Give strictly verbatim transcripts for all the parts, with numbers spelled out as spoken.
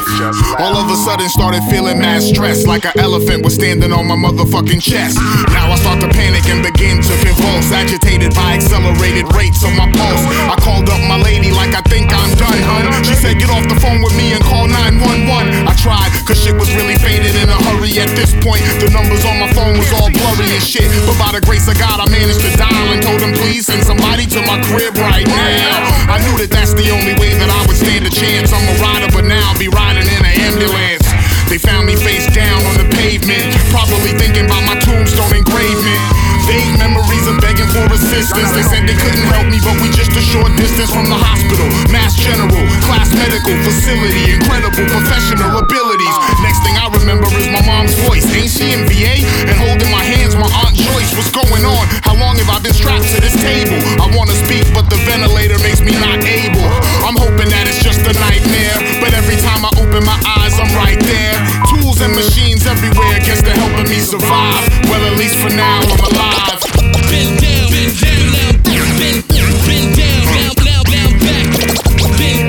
left. All of a sudden started feeling mad stress, like an elephant was standing on my motherfucking chest. Now I start to panic and begin to convulse, agitated by accelerated rates on my pulse. I called up my lady like I think I'm done, hun. She said get off the phone with me and call nine one one. I tried, cause shit was really faded in a hurry at this point. The numbers on my phone was all blurry and shit, but by the grace of God I managed to dial and told him please send somebody to my crib right now. I knew that that's the only way that I would stand a chance. I'm a rider, but now I'll be riding in an ambulance. They found me face down on the pavement, probably thinking about my tombstone engravement. Vague memories of begging for assistance. They said they couldn't help me, but we just a short distance from the hospital. Mass General, class medical facility, incredible professional abilities. Next thing I remember is my mom's voice. Ain't she in V A? And holding my hands, my Aunt Joyce. What's going on? How long have I been strapped to this table? I wanna speak, but the ventilator makes me not able. I'm hoping that it's just a nightmare, but every time I open my eyes, I'm right there. Tools and machines everywhere, guess they're helping me survive. Well, at least for now, I'm alive. Been down, been down, now, been, been down, now, now, now, back. Been,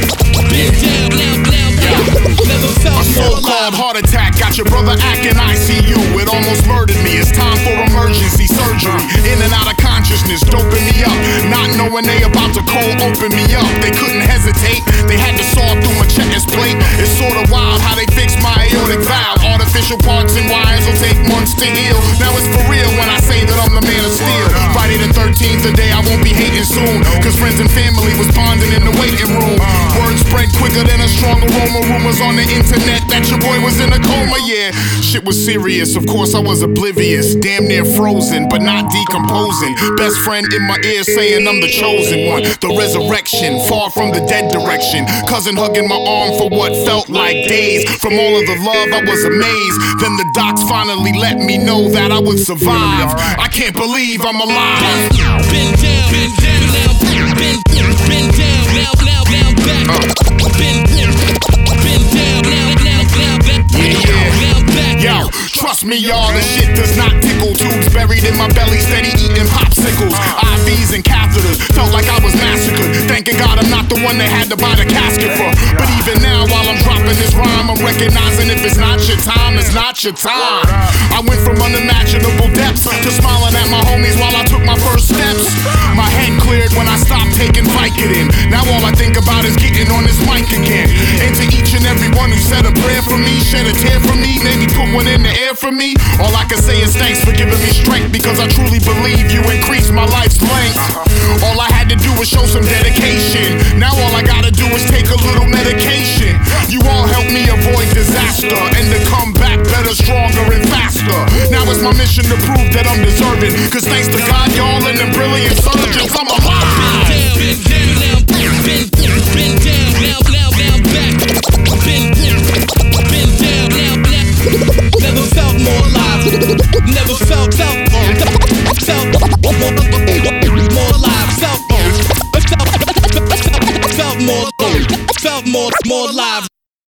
been down, now, now, back. Never felt a so-called heart attack got your brother acting I C U. It almost murdered me. It's time for emergency surgery. In and out of consciousness, doping me up. Not knowing they about to cold open me up. They couldn't hesitate. They had to saw through my chest plate. It's sorta wild how they fix my aortic valve. Artificial parts and wires will take months to heal. Now it's for real when I say that I'm the man of steel. Friday the thirteenth, the day I won't be hating soon, cause friends and family was bonding in the waiting room. Word spread quicker than a strong aroma. Rumors on the internet that your boy was in a coma, yeah. Shit was serious, of course I was oblivious. Damn near frozen, but not decomposing. Best friend in my ear saying I'm the chosen one. The resurrection, far from the dead direction. Cousin hugging my arm for what felt like days. From all of the love I was amazed. Then the docs finally let me know that I would survive. I can't believe I'm alive. Been down, been down, now, been, been down, now, now, now, back. Been, been down, now, now, now, back. Yeah, yeah. Now, back. Yo, trust me, y'all, the shit does not tickle. Tubes buried in my belly, steady eating popsicles. I Vs and catheters, felt like I was massacred. Thanking God I'm not the one they had to buy the casket for. But even now, while I'm dropping this rhyme, I'm recognizing if it's not your time, it's not your time. I went from unimaginable depths to smiling at my homies while I took my first steps. My head cleared when I stopped taking Vicodin. Now all I think about is getting on this mic again. And to each and every one who said a prayer for me, shed a tear for me, maybe put one in the air for me, all I can say is thanks for giving me strength, because I truly believe you increased my life's length. All I had to do was show some dedication. Now all I gotta do is take a little medication. You all helped me avoid disaster and to come back better, stronger, and faster. Now it's my mission to prove that I'm deserving, cause thanks to God, y'all, and the brilliant surgeons, I'm alive. Been down, now, been, been down, now, now, now, back. Been, been down, now, now. Never felt more alive. Never felt, felt, felt, felt more, more alive. Felt, felt, felt more, felt more, more alive.